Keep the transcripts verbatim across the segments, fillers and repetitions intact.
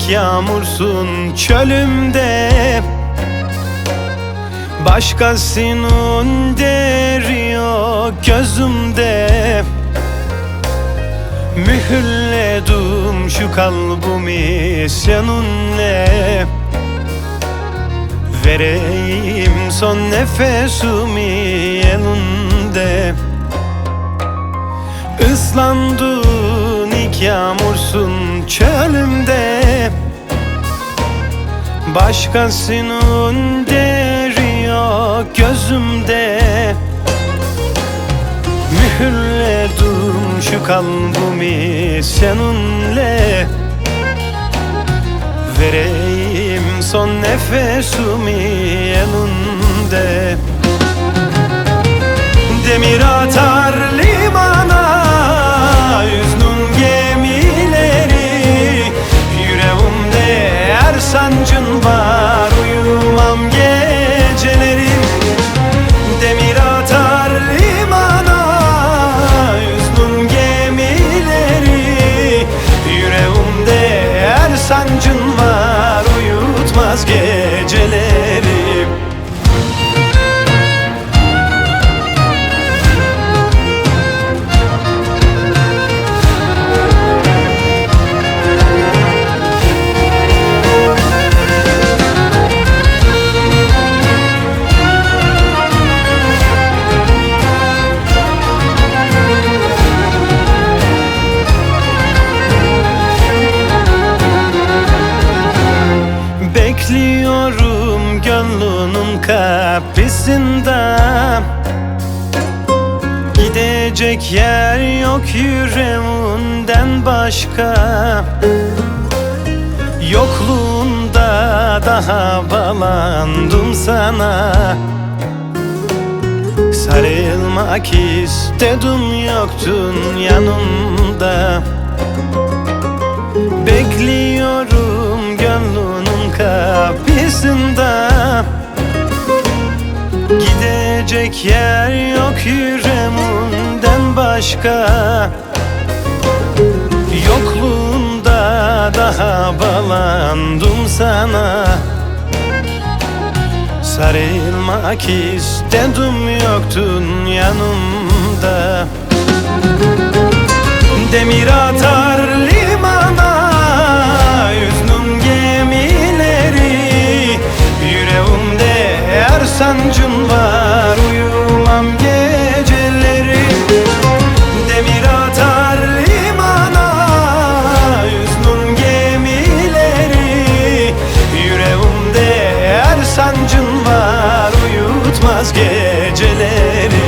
ilk yağmursun çölümde. Başkasının deri yok gözümde. Mühürledim şu kalbimi seninle. Vereyim son nefesimi elinde. Islandın ilk yağmursun çölümde. Başkasının deri yok gözümde. Mühürledim şu kalbimi seninle. Vereyim son nefesimi elinde. Demir atar limana hüznün gemileri. Yüreğimde her sancın var, uyumam geceleri. Demir atar limana hüznün gemileri. Yüreğimde her sancın var, uyutmaz geceleri. Bekliyorum gönlünün kapısında. Gidecek yer yok yüreğinden başka. Yokluğunda daha bağlandım sana. Sarılmak istedim, yoktun yanımda. Bekliyorum gönlünün kapısında. Gidecek yer yok yüreğimden başka. Yokluğunda daha bağlandım sana. Sarılmak istedim, yoktun yanımda. Demir atar limana hüznün gemileri. Yüreğimde her sancın var, uyumam geceleri. Demir atar limana hüznün gemileri. Yüreğimde her sancın var, uyutmaz geceleri.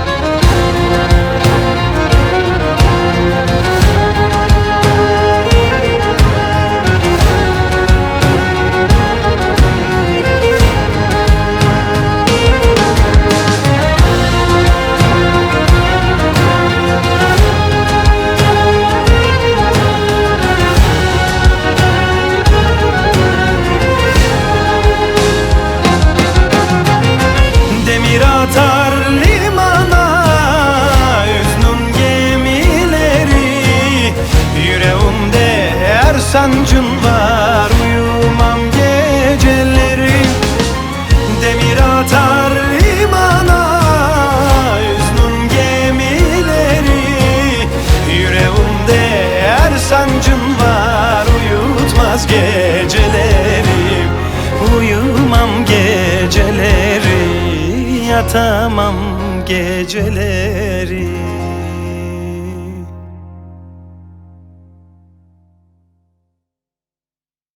Demir atar limana hüznün gemileri. Yüreğimde her sancın var, uyumam geceleri. Demir atar limana hüznün gemileri. Yüreğimde her sancın var, uyutmaz geceleri. Uyumam geceleri, yatamam geceleri.